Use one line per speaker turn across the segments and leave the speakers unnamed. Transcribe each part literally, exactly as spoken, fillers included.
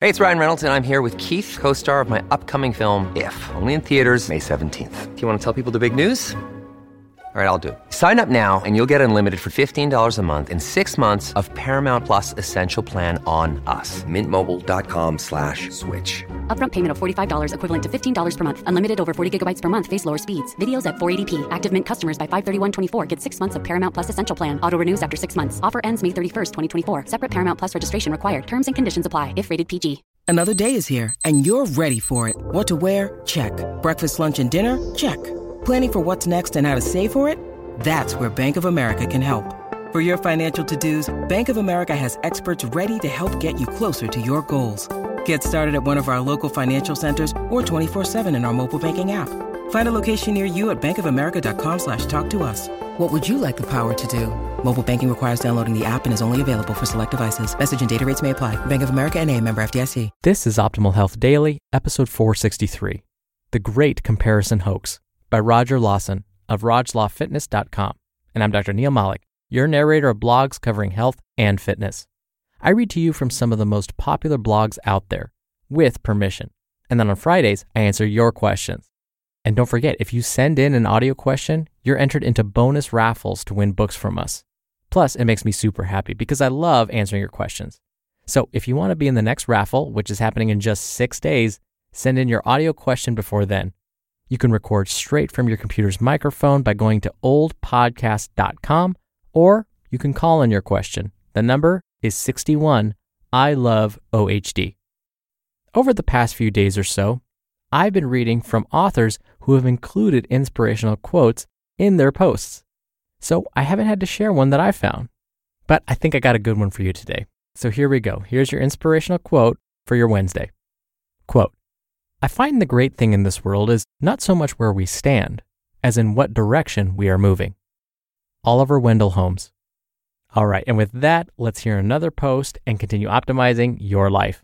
Hey, it's Ryan Reynolds, and I'm here with Keith, co-star of my upcoming film, If, only in theaters May seventeenth. Do you want to tell people the big news? All right, I'll do it. Sign up now and you'll get unlimited for fifteen dollars a month and six months of Paramount Plus Essential Plan on us. Mint Mobile dot com slash switch.
Upfront payment of forty-five dollars equivalent to fifteen dollars per month. Unlimited over forty gigabytes per month. Face lower speeds. Videos at four eighty p. Active Mint customers by five thirty-one twenty-four get six months of Paramount Plus Essential Plan. Auto renews after six months. Offer ends May thirty-first, twenty twenty-four. Separate Paramount Plus registration required. Terms and conditions apply if rated P G.
Another day is here, and you're ready for it. What to wear? Check. Breakfast, lunch, and dinner? Check. Planning for what's next and how to save for it? That's where Bank of America can help. For your financial to-dos, Bank of America has experts ready to help get you closer to your goals. Get started at one of our local financial centers or twenty-four seven in our mobile banking app. Find a location near you at bankofamerica.com slash talk to us. What would you like the power to do? Mobile banking requires downloading the app and is only available for select devices. Message and data rates may apply. Bank of America N A, member F D I C.
This is Optimal Health Daily, episode four sixty-three, The Great Comparison Hoax by Roger Lawson of raj law fitness dot com. And I'm Doctor Neil Malik, your narrator of blogs covering health and fitness. I read to you from some of the most popular blogs out there, with permission. And then on Fridays, I answer your questions. And don't forget, if you send in an audio question, you're entered into bonus raffles to win books from us. Plus, it makes me super happy because I love answering your questions. So if you want to be in the next raffle, which is happening in just six days, send in your audio question before then. You can record straight from your computer's microphone by going to old podcast dot com, or you can call in your question. The number is sixty-one I love O H D. Over the past few days or so, I've been reading from authors who have included inspirational quotes in their posts. So I haven't had to share one that I found, but I think I got a good one for you today. So here we go. Here's your inspirational quote for your Wednesday. Quote, I find the great thing in this world is not so much where we stand, as in what direction we are moving. Oliver Wendell Holmes. All right, and with that, let's hear another post and continue optimizing your life.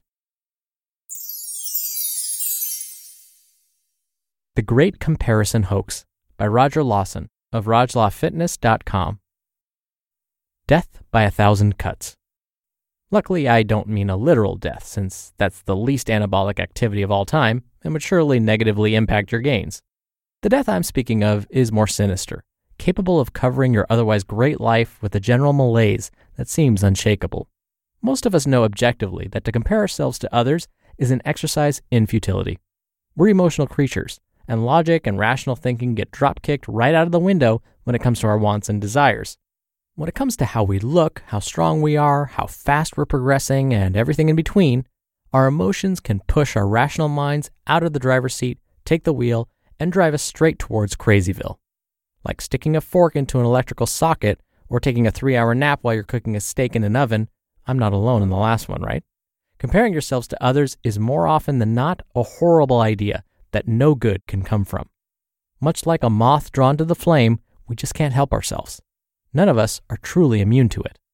The Great Comparison Hoax by Roger Lawson of raj law fitness dot com. Death by a thousand cuts. Luckily, I don't mean a literal death, since that's the least anabolic activity of all time and would surely negatively impact your gains. The death I'm speaking of is more sinister, capable of covering your otherwise great life with a general malaise that seems unshakable. Most of us know objectively that to compare ourselves to others is an exercise in futility. We're emotional creatures, and logic and rational thinking get drop-kicked right out of the window when it comes to our wants and desires. When it comes to how we look, how strong we are, how fast we're progressing, and everything in between, our emotions can push our rational minds out of the driver's seat, take the wheel, and drive us straight towards Crazyville. Like sticking a fork into an electrical socket or taking a three-hour nap while you're cooking a steak in an oven. I'm not alone in the last one, right? Comparing yourselves to others is more often than not a horrible idea that no good can come from. Much like a moth drawn to the flame, we just can't help ourselves. None of us are truly immune to it.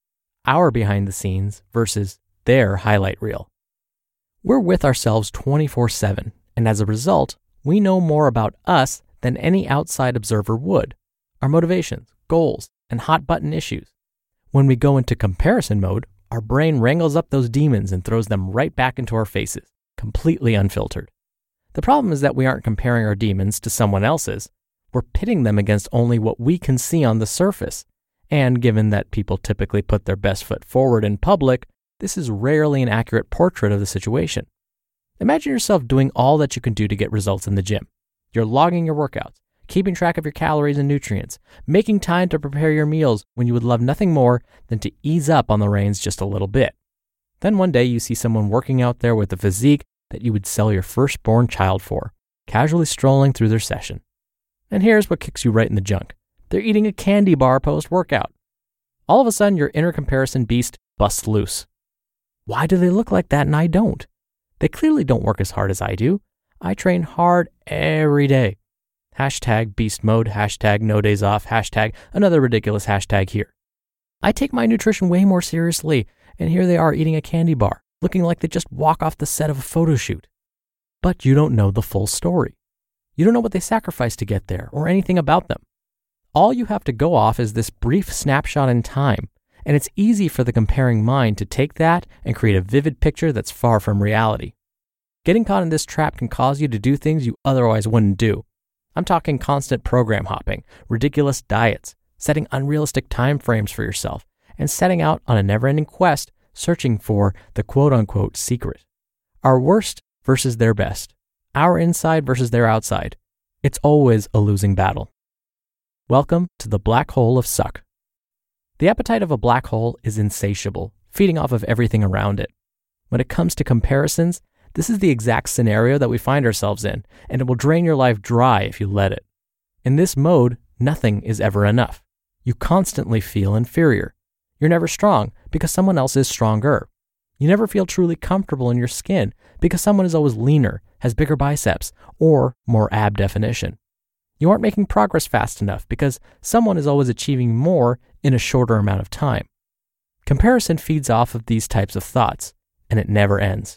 Our behind the scenes versus their highlight reel. We're with ourselves twenty-four seven, and as a result, we know more about us than any outside observer would. Our motivations, goals, and hot button issues. When we go into comparison mode, our brain wrangles up those demons and throws them right back into our faces, completely unfiltered. The problem is that we aren't comparing our demons to someone else's. We're pitting them against only what we can see on the surface. And given that people typically put their best foot forward in public, this is rarely an accurate portrait of the situation. Imagine yourself doing all that you can do to get results in the gym. You're logging your workouts, keeping track of your calories and nutrients, making time to prepare your meals when you would love nothing more than to ease up on the reins just a little bit. Then one day you see someone working out there with a physique that you would sell your firstborn child for, casually strolling through their session. And here's what kicks you right in the junk. They're eating a candy bar post-workout. All of a sudden, your inner comparison beast busts loose. Why do they look like that and I don't? They clearly don't work as hard as I do. I train hard every day. Hashtag beast mode, hashtag no days off, hashtag another ridiculous hashtag here. I take my nutrition way more seriously, and here they are eating a candy bar, looking like they just walk off the set of a photo shoot. But you don't know the full story. You don't know what they sacrificed to get there or anything about them. All you have to go off is this brief snapshot in time, And it's easy for the comparing mind to take that and create a vivid picture that's far from reality. Getting caught in this trap can cause you to do things you otherwise wouldn't do. I'm talking constant program hopping, ridiculous diets, setting unrealistic time frames for yourself, and setting out on a never-ending quest searching for the quote-unquote secret. Our worst versus their best. Our inside versus their outside. It's always a losing battle. Welcome to the black hole of suck. The appetite of a black hole is insatiable, feeding off of everything around it. When it comes to comparisons, this is the exact scenario that we find ourselves in, and it will drain your life dry if you let it. In this mode, nothing is ever enough. You constantly feel inferior. You're never strong because someone else is stronger. You never feel truly comfortable in your skin because someone is always leaner, has bigger biceps, or more ab definition. You aren't making progress fast enough because someone is always achieving more in a shorter amount of time. Comparison feeds off of these types of thoughts, and it never ends.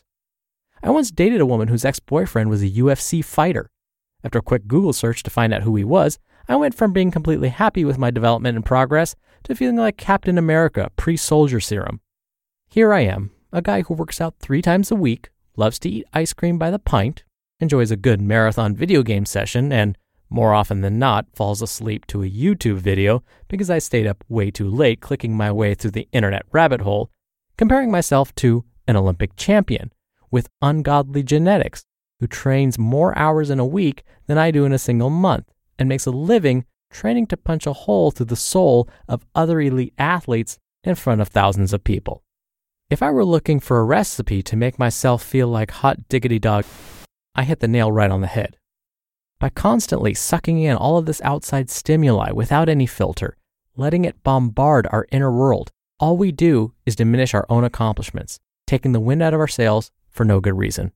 I once dated a woman whose ex-boyfriend was a U F C fighter. After a quick Google search to find out who he was, I went from being completely happy with my development and progress to feeling like Captain America pre-soldier serum. Here I am, a guy who works out three times a week, loves to eat ice cream by the pint, enjoys a good marathon video game session, and more often than not falls asleep to a YouTube video because I stayed up way too late clicking my way through the internet rabbit hole, comparing myself to an Olympic champion with ungodly genetics who trains more hours in a week than I do in a single month and makes a living training to punch a hole through the soul of other elite athletes in front of thousands of people. If I were looking for a recipe to make myself feel like hot diggity dog, I hit the nail right on the head. By constantly sucking in all of this outside stimuli without any filter, letting it bombard our inner world, all we do is diminish our own accomplishments, taking the wind out of our sails for no good reason.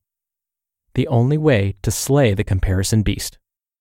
The only way to slay the comparison beast.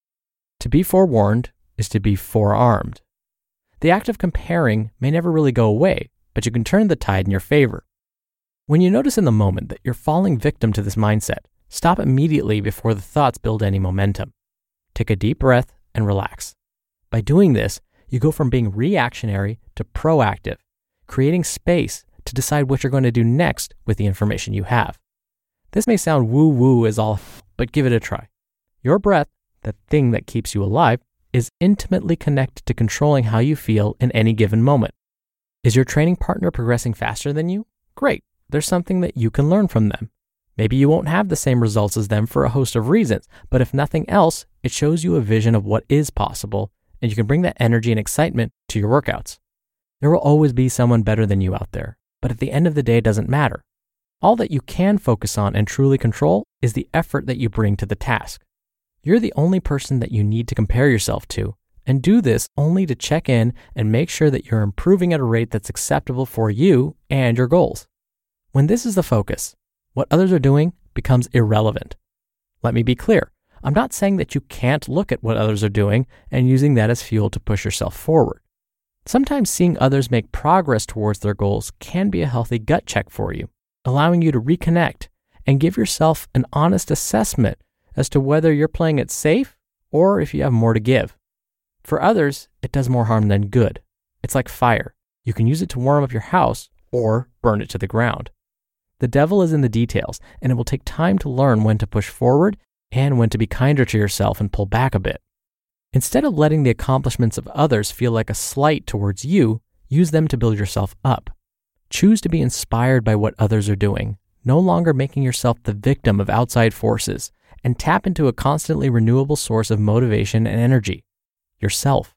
To be forewarned is to be forearmed. The act of comparing may never really go away, but you can turn the tide in your favor. When you notice in the moment that you're falling victim to this mindset, stop immediately before the thoughts build any momentum. Take a deep breath and relax. By doing this, you go from being reactionary to proactive, creating space to decide what you're going to do next with the information you have. This may sound woo-woo as all, but give it a try. Your breath, the thing that keeps you alive, is intimately connected to controlling how you feel in any given moment. Is your training partner progressing faster than you? Great. There's something that you can learn from them. Maybe you won't have the same results as them for a host of reasons, but if nothing else, it shows you a vision of what is possible, and you can bring that energy and excitement to your workouts. There will always be someone better than you out there, but at the end of the day, it doesn't matter. All that you can focus on and truly control is the effort that you bring to the task. You're the only person that you need to compare yourself to, and do this only to check in and make sure that you're improving at a rate that's acceptable for you and your goals. When this is the focus, what others are doing becomes irrelevant. Let me be clear. I'm not saying that you can't look at what others are doing and using that as fuel to push yourself forward. Sometimes seeing others make progress towards their goals can be a healthy gut check for you, allowing you to reconnect and give yourself an honest assessment as to whether you're playing it safe or if you have more to give. For others, it does more harm than good. It's like fire. You can use it to warm up your house or burn it to the ground. The devil is in the details, and it will take time to learn when to push forward and when to be kinder to yourself and pull back a bit. Instead of letting the accomplishments of others feel like a slight towards you, use them to build yourself up. Choose to be inspired by what others are doing, no longer making yourself the victim of outside forces, and tap into a constantly renewable source of motivation and energy, yourself.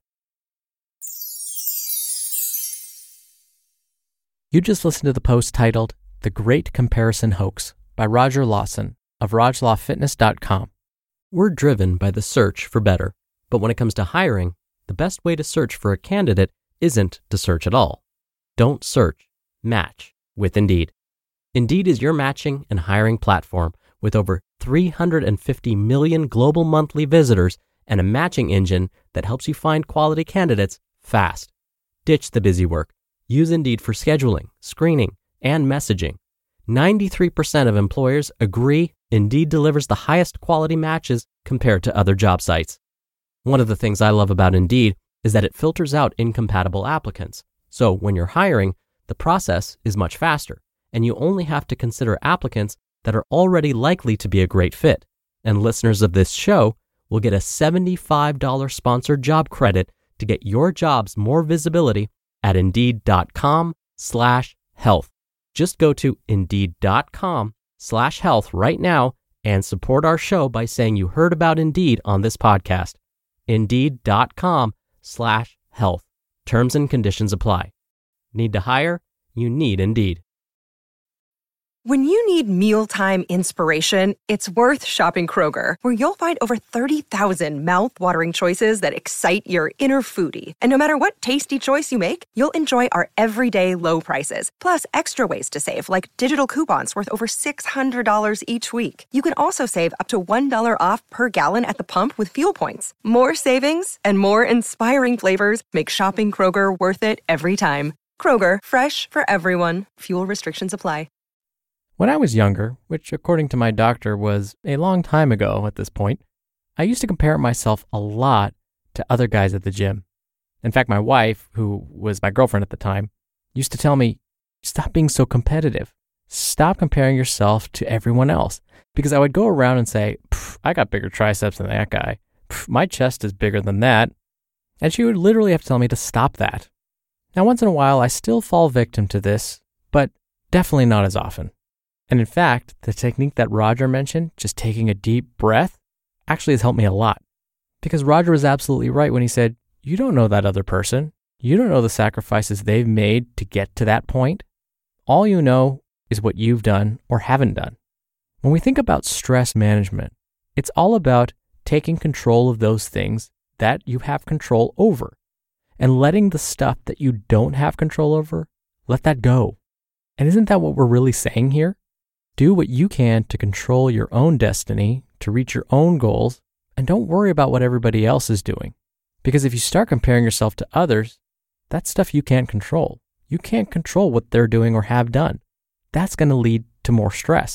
You just listened to the post titled The Great Comparison Hoax by Roger Lawson of Raj Law Fitness dot com. We're driven by the search for better, but when it comes to hiring, the best way to search for a candidate isn't to search at all. Don't search, match with Indeed. Indeed is your matching and hiring platform with over three hundred fifty million global monthly visitors and a matching engine that helps you find quality candidates fast. Ditch the busy work. Use Indeed for scheduling, screening, and messaging. ninety-three percent of employers agree Indeed delivers the highest quality matches compared to other job sites. One of the things I love about Indeed is that it filters out incompatible applicants. So when you're hiring, the process is much faster, and you only have to consider applicants that are already likely to be a great fit. And listeners of this show will get a seventy-five dollars sponsored job credit to get your jobs more visibility at Indeed.com slash health. Just go to Indeed.com slash health right now and support our show by saying you heard about Indeed on this podcast. Indeed.com slash health. Terms and conditions apply. Need to hire? You need Indeed.
When you need mealtime inspiration, it's worth shopping Kroger, where you'll find over thirty thousand mouth-watering choices that excite your inner foodie. And no matter what tasty choice you make, you'll enjoy our everyday low prices, plus extra ways to save, like digital coupons worth over six hundred dollars each week. You can also save up to one dollar off per gallon at the pump with fuel points. More savings and more inspiring flavors make shopping Kroger worth it every time. Kroger, fresh for everyone. Fuel restrictions apply.
When I was younger, which according to my doctor was a long time ago at this point, I used to compare myself a lot to other guys at the gym. In fact, my wife, who was my girlfriend at the time, used to tell me, stop being so competitive. Stop comparing yourself to everyone else. Because I would go around and say, I got bigger triceps than that guy. My chest is bigger than that. And she would literally have to tell me to stop that. Now, once in a while, I still fall victim to this, but definitely not as often. And in fact, the technique that Roger mentioned, just taking a deep breath, actually has helped me a lot. Because Roger was absolutely right when he said, you don't know that other person. You don't know the sacrifices they've made to get to that point. All you know is what you've done or haven't done. When we think about stress management, it's all about taking control of those things that you have control over and letting the stuff that you don't have control over, let that go. And isn't that what we're really saying here? Do what you can to control your own destiny, to reach your own goals, and don't worry about what everybody else is doing. Because if you start comparing yourself to others, that's stuff you can't control. You can't control what they're doing or have done. That's going to lead to more stress.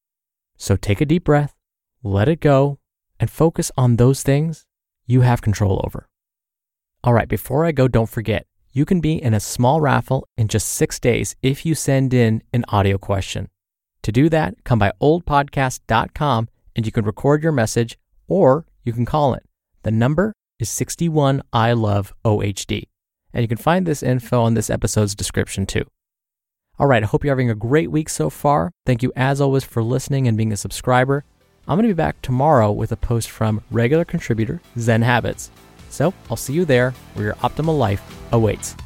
So take a deep breath, let it go, and focus on those things you have control over. All right, before I go, don't forget, you can be in a small raffle in just six days if you send in an audio question. To do that, come by old podcast dot com and you can record your message or you can call it. The number is six one I love O H D. And you can find this info on this episode's description too. All right, I hope you're having a great week so far. Thank you as always for listening and being a subscriber. I'm going to be back tomorrow with a post from regular contributor Zen Habits. So I'll see you there where your optimal life awaits.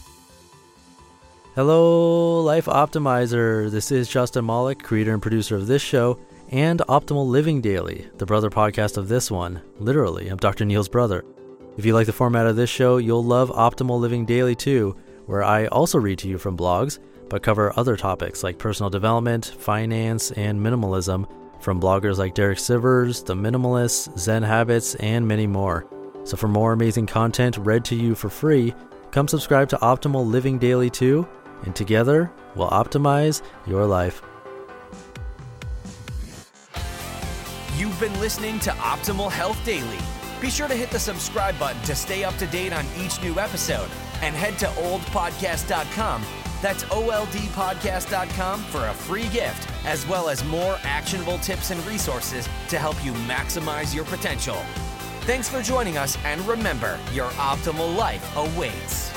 Hello, Life Optimizer. This is Justin Malik, creator and producer of this show and Optimal Living Daily, the brother podcast of this one. Literally, I'm Doctor Neil's brother. If you like the format of this show, you'll love Optimal Living Daily too, where I also read to you from blogs, but cover other topics like personal development, finance, and minimalism from bloggers like Derek Sivers, The Minimalists, Zen Habits, and many more. So for more amazing content read to you for free, come subscribe to Optimal Living Daily too, and together we'll optimize your life.
You've been listening to Optimal Health Daily. Be sure to hit the subscribe button to stay up to date on each new episode, and head to old podcast dot com. That's O L D podcast dot com for a free gift, as well as more actionable tips and resources to help you maximize your potential. Thanks for joining us, and remember, your optimal life awaits.